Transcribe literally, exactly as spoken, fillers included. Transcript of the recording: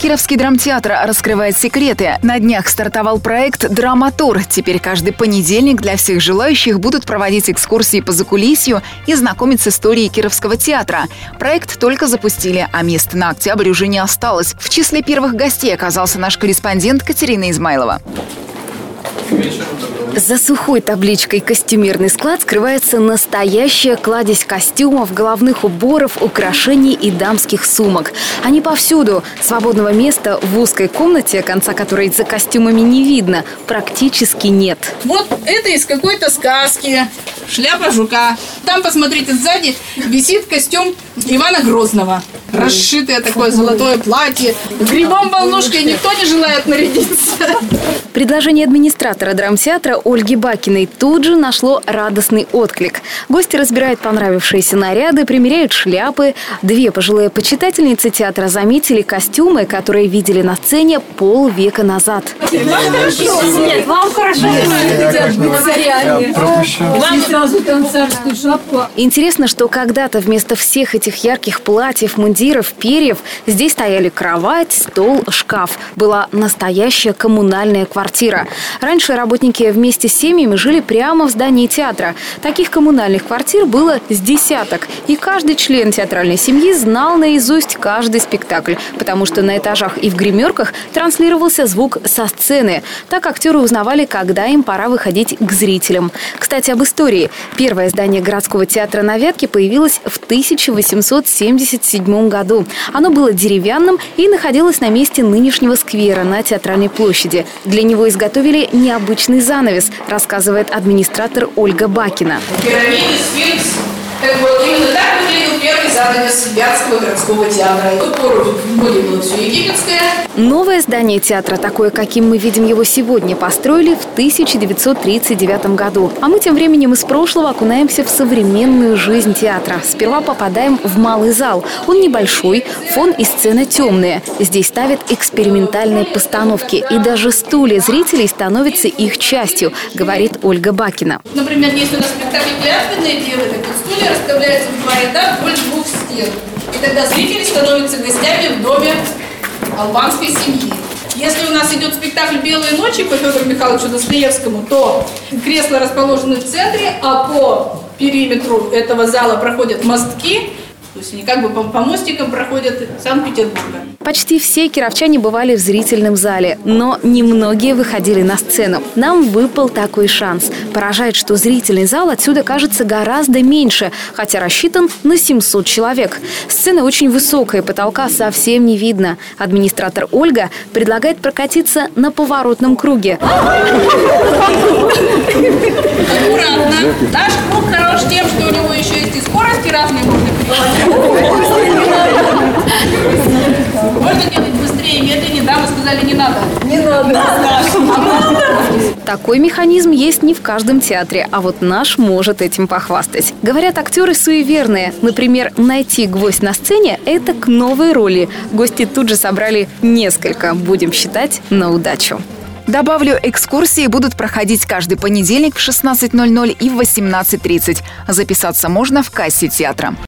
Кировский драмтеатр раскрывает секреты. На днях стартовал проект «Драматур». Теперь каждый понедельник для всех желающих будут проводить экскурсии по закулисью и знакомить с историей Кировского театра. Проект только запустили, а мест на октябрь уже не осталось. В числе первых гостей оказался наш корреспондент Катерина Измайлова. За сухой табличкой «Костюмерный склад» скрывается настоящая кладезь костюмов, головных уборов, украшений и дамских сумок. Они повсюду. Свободного места в узкой комнате, конца которой за костюмами не видно, практически нет. Вот это из какой-то сказки. Шляпа жука. Там, посмотрите, сзади висит костюм Ивана Грозного. Расшитое такое золотое платье. Грибом-волнушкой никто не желает нарядиться. Предложение администратора драмтеатра Ольги Бакиной тут же нашло радостный отклик. Гости разбирают понравившиеся наряды, примеряют шляпы. Две пожилые почитательницы театра заметили костюмы, которые видели на сцене полвека назад. Нет, вам хорошо. Вам сразу танцарскую шапку. Интересно, что когда-то вместо всех этих ярких платьев, мундиров, перьев здесь стояли кровать, стол, шкаф. Была настоящая коммунальная квартира. Раньше работники вместе с семьями жили прямо в здании театра. Таких коммунальных квартир было с десяток. И каждый член театральной семьи знал наизусть каждый спектакль, потому что на этажах и в гримерках транслировался звук со сцены. Так актеры узнавали, когда им пора выходить к зрителям. Кстати, об истории. Первое здание городского театра на Вятке появилось в тысяча восемьсот семьдесят седьмом году. Оно было деревянным и находилось на месте нынешнего сквера на Театральной площади. Для него изготовили необычный занавес, рассказывает администратор Ольга Бакина. Пирамиды, сфинкс. Так вот, именно так выглядел первый занавес Вятского городского театра. В ту пору в моде было все египетское. Новое здание театра, такое, каким мы видим его сегодня, построили в тысяча девятьсот тридцать девятом году. А мы тем временем из прошлого окунаемся в современную жизнь театра. Сперва попадаем в малый зал. Он небольшой, фон и сцена темные. Здесь ставят экспериментальные постановки. И даже стулья зрителей становятся их частью, говорит Ольга Бакина. Например, если у нас спектакль «Клятвенные девы», так вот стулья расставляются в два ряда вдоль двух стен. И тогда зрители становятся гостями в доме албанской семьи. Если у нас идет спектакль «Белые ночи» по Федору Михайловичу Достоевскому, то кресла расположены в центре, а по периметру этого зала проходят мостки. То есть они как бы по, по мостикам проходят Санкт-Петербурга. Почти все кировчане бывали в зрительном зале, но немногие выходили на сцену. Нам выпал такой шанс. Поражает, что зрительный зал отсюда кажется гораздо меньше, хотя рассчитан на семьсот человек. Сцена очень высокая, потолка совсем не видно. Администратор Ольга предлагает прокатиться на поворотном круге. Аккуратно. Наш круг хорош тем, что у него еще есть и скорости разные можно переводить. Можно делать быстрее, медленнее, да, мы сказали, не надо. Не надо. Такой механизм есть не в каждом театре, а вот наш может этим похвастать. Говорят, актеры суеверные. Например, найти гвоздь на сцене – это к новой роли. Гости тут же собрали несколько, будем считать, на удачу. Добавлю, экскурсии будут проходить каждый понедельник в шестнадцать ноль ноль и в восемнадцать тридцать. Записаться можно в кассе театра.